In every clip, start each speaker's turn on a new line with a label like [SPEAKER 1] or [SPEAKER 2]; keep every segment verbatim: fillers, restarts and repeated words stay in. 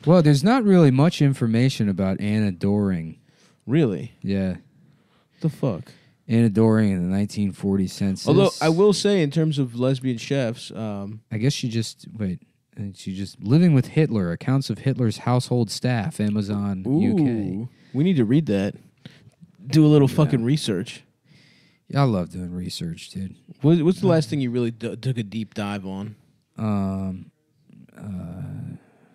[SPEAKER 1] Well, there's not really much information about Anna Doring.
[SPEAKER 2] Really?
[SPEAKER 1] Yeah.
[SPEAKER 2] What the fuck?
[SPEAKER 1] Anna Doring in the nineteen forty census.
[SPEAKER 2] Although I will say, in terms of lesbian chefs, um,
[SPEAKER 1] I guess she just wait. And she just living with Hitler. Accounts of Hitler's household staff. Amazon
[SPEAKER 2] ooh,
[SPEAKER 1] U K.
[SPEAKER 2] We need to read that. Do a little
[SPEAKER 1] Yeah.
[SPEAKER 2] fucking research.
[SPEAKER 1] Yeah, I love doing research, dude.
[SPEAKER 2] What, what's the last thing you really d- took a deep dive on?
[SPEAKER 1] Um. Uh,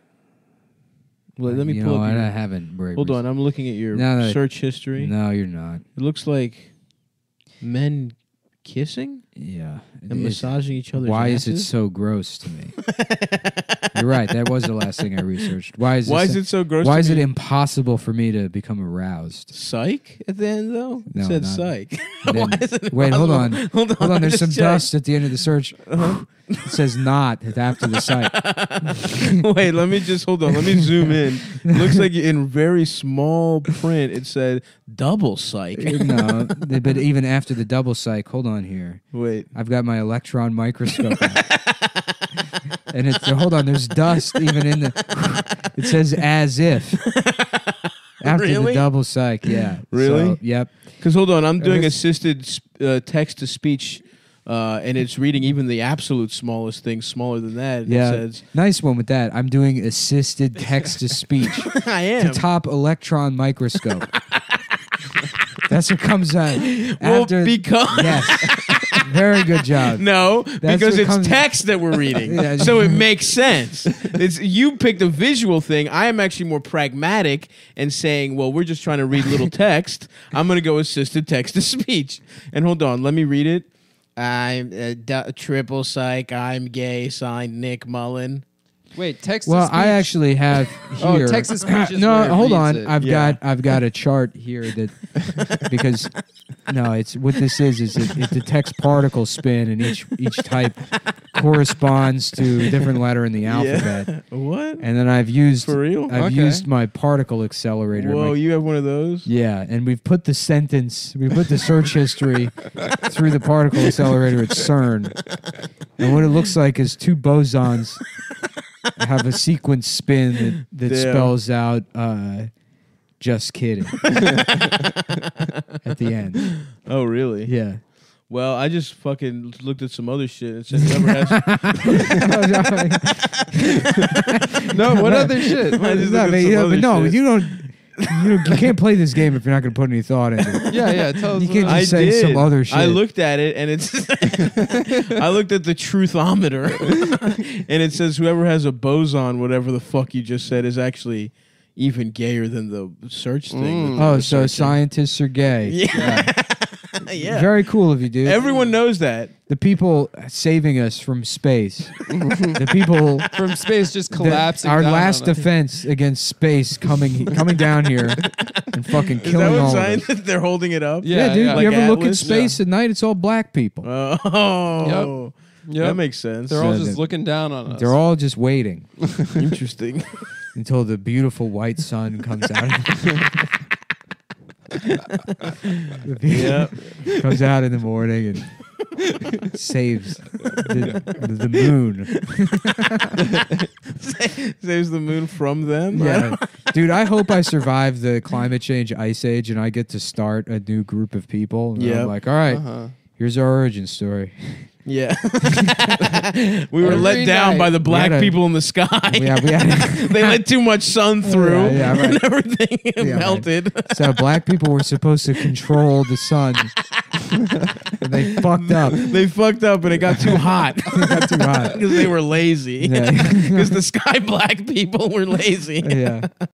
[SPEAKER 2] Well, let me
[SPEAKER 1] you
[SPEAKER 2] pull
[SPEAKER 1] know,
[SPEAKER 2] up.
[SPEAKER 1] I,
[SPEAKER 2] Your,
[SPEAKER 1] I haven't. Very
[SPEAKER 2] hold on, I'm looking at your
[SPEAKER 1] No, no,
[SPEAKER 2] search history.
[SPEAKER 1] No, you're not.
[SPEAKER 2] It looks like men kissing
[SPEAKER 1] Yeah.
[SPEAKER 2] and
[SPEAKER 1] It is-
[SPEAKER 2] massaging each other's
[SPEAKER 1] Why
[SPEAKER 2] asses?
[SPEAKER 1] is it so gross to me? You're right. That was the last thing I researched. Why is
[SPEAKER 2] Why
[SPEAKER 1] this
[SPEAKER 2] is it so gross?
[SPEAKER 1] Why
[SPEAKER 2] to
[SPEAKER 1] is it
[SPEAKER 2] me?
[SPEAKER 1] impossible for me to become aroused?
[SPEAKER 2] Psych at the end though?
[SPEAKER 1] No,
[SPEAKER 2] it said
[SPEAKER 1] not-
[SPEAKER 2] psych.
[SPEAKER 1] And
[SPEAKER 2] Why
[SPEAKER 1] then-
[SPEAKER 2] is it
[SPEAKER 1] wait, hold
[SPEAKER 2] impossible?
[SPEAKER 1] on.
[SPEAKER 2] Hold on.
[SPEAKER 1] Hold on,
[SPEAKER 2] I
[SPEAKER 1] there's
[SPEAKER 2] just
[SPEAKER 1] some
[SPEAKER 2] checked.
[SPEAKER 1] dust at the end of the search.
[SPEAKER 2] Uh-huh.
[SPEAKER 1] It says not after the site.
[SPEAKER 2] Wait, let me just hold on. Let me zoom in. Looks like in very small print it said double psych.
[SPEAKER 1] No, but even after the double psych, hold on here.
[SPEAKER 2] Wait.
[SPEAKER 1] I've got my electron microscope out. And it's hold on, there's dust even in the it says as if. After
[SPEAKER 2] Really?
[SPEAKER 1] the double psych, yeah.
[SPEAKER 2] Really?
[SPEAKER 1] So, yep.
[SPEAKER 2] Because hold on, I'm doing
[SPEAKER 1] this-
[SPEAKER 2] assisted uh, text to speech, uh, and it's reading even the absolute smallest thing smaller than that.
[SPEAKER 1] Yeah.
[SPEAKER 2] It says,
[SPEAKER 1] Nice one with that. I'm doing assisted text to speech.
[SPEAKER 2] I
[SPEAKER 1] The
[SPEAKER 2] am.
[SPEAKER 1] top electron microscope. That's what comes out
[SPEAKER 2] Well,
[SPEAKER 1] after.
[SPEAKER 2] because
[SPEAKER 1] Yes. Very good job.
[SPEAKER 2] no, because
[SPEAKER 1] what
[SPEAKER 2] it's
[SPEAKER 1] comes-
[SPEAKER 2] text that we're reading,
[SPEAKER 1] Yeah.
[SPEAKER 2] so it makes sense. It's you picked a visual thing. I am actually more pragmatic and saying, well, we're just trying to read little text. I'm going to go assisted text to speech. And hold on, let me read it. I'm uh, d- triple psych. I'm gay. Signed, Nick Mullen.
[SPEAKER 3] Wait, text.
[SPEAKER 1] Well,
[SPEAKER 3] to speech?
[SPEAKER 1] I actually have
[SPEAKER 3] Oh,
[SPEAKER 1] here.
[SPEAKER 3] text to speech is
[SPEAKER 1] no,
[SPEAKER 3] where it
[SPEAKER 1] hold
[SPEAKER 3] reads
[SPEAKER 1] on.
[SPEAKER 3] it.
[SPEAKER 1] I've
[SPEAKER 2] Yeah.
[SPEAKER 1] got I've got a chart here that because no, it's what this is is it, it detects particle spin, and each each type corresponds to a different letter in the alphabet.
[SPEAKER 2] Yeah. What?
[SPEAKER 1] And then I've used
[SPEAKER 2] For real?
[SPEAKER 1] I've
[SPEAKER 3] Okay.
[SPEAKER 1] used my particle accelerator.
[SPEAKER 2] Whoa,
[SPEAKER 1] my-
[SPEAKER 2] you have one of those?
[SPEAKER 1] yeah, and we've put the sentence, we put the search history through the particle accelerator at CERN. And what it looks like is two bosons have a sequence spin that, that
[SPEAKER 2] Damn.
[SPEAKER 1] spells out uh, just kidding at the end.
[SPEAKER 2] Oh, really?
[SPEAKER 1] Yeah.
[SPEAKER 2] Well, I just fucking looked at some other shit and said whoever has.
[SPEAKER 3] No, what other shit?
[SPEAKER 2] I just
[SPEAKER 1] No,
[SPEAKER 2] looked
[SPEAKER 1] but,
[SPEAKER 2] at
[SPEAKER 1] you
[SPEAKER 2] some
[SPEAKER 1] know,
[SPEAKER 2] other
[SPEAKER 1] but no,
[SPEAKER 2] shit.
[SPEAKER 1] you don't. You, don't, you can't play this game if you're not going to put any thought into it.
[SPEAKER 3] Yeah, yeah. Tell us.
[SPEAKER 1] You
[SPEAKER 3] what
[SPEAKER 1] can't
[SPEAKER 3] other-
[SPEAKER 2] I
[SPEAKER 1] just say
[SPEAKER 2] did.
[SPEAKER 1] some other shit.
[SPEAKER 2] I looked at it and it's. I looked at the truthometer, and it says whoever has a boson, whatever the fuck you just said, is actually even gayer than the search thing.
[SPEAKER 3] Mm.
[SPEAKER 2] that
[SPEAKER 1] Oh,
[SPEAKER 2] they're
[SPEAKER 1] so
[SPEAKER 2] searching.
[SPEAKER 1] scientists are gay.
[SPEAKER 2] Yeah. Yeah.
[SPEAKER 1] Very cool of you, dude.
[SPEAKER 2] Everyone knows that.
[SPEAKER 1] the people saving us from space. The people
[SPEAKER 3] from space just
[SPEAKER 1] the-
[SPEAKER 3] collapsing.
[SPEAKER 1] our
[SPEAKER 3] down
[SPEAKER 1] last
[SPEAKER 3] on us.
[SPEAKER 1] defense against space coming coming down here and fucking
[SPEAKER 2] Is that
[SPEAKER 1] killing
[SPEAKER 2] what
[SPEAKER 1] all of
[SPEAKER 2] science?
[SPEAKER 1] us.
[SPEAKER 2] They're holding it up.
[SPEAKER 3] Yeah,
[SPEAKER 1] Yeah, dude.
[SPEAKER 3] yeah.
[SPEAKER 2] Like
[SPEAKER 1] you ever look at
[SPEAKER 2] Atlas?
[SPEAKER 1] space at night? It's all black people.
[SPEAKER 2] Oh.
[SPEAKER 3] Yep.
[SPEAKER 2] That makes sense.
[SPEAKER 3] They're all
[SPEAKER 1] So
[SPEAKER 3] just
[SPEAKER 1] the-
[SPEAKER 3] looking down on us.
[SPEAKER 1] They're all just waiting
[SPEAKER 2] Interesting.
[SPEAKER 1] until the beautiful white sun comes out. The be-
[SPEAKER 2] Yeah.
[SPEAKER 1] comes out in the morning and saves the, the moon.
[SPEAKER 2] Saves the moon from them.
[SPEAKER 1] Yeah, dude. I hope I survive the climate change ice age and I get to start a new group of people. And
[SPEAKER 2] Yep.
[SPEAKER 1] I'm like, all right,
[SPEAKER 3] Uh-huh.
[SPEAKER 1] here's our origin story.
[SPEAKER 2] Yeah. We were
[SPEAKER 3] Every
[SPEAKER 2] let down
[SPEAKER 3] night.
[SPEAKER 2] by the black
[SPEAKER 1] We had a-
[SPEAKER 2] people in the sky.
[SPEAKER 1] We had, we had,
[SPEAKER 2] They let too much sun through,
[SPEAKER 1] Yeah, yeah, right.
[SPEAKER 2] and everything
[SPEAKER 1] right.
[SPEAKER 2] melted.
[SPEAKER 1] so black people were supposed to control the sun, and they fucked up.
[SPEAKER 2] They fucked up, and it got too hot
[SPEAKER 1] It got too hot.
[SPEAKER 2] because they were lazy.
[SPEAKER 1] Yeah.
[SPEAKER 2] Because the sky black people were lazy.
[SPEAKER 1] Yeah.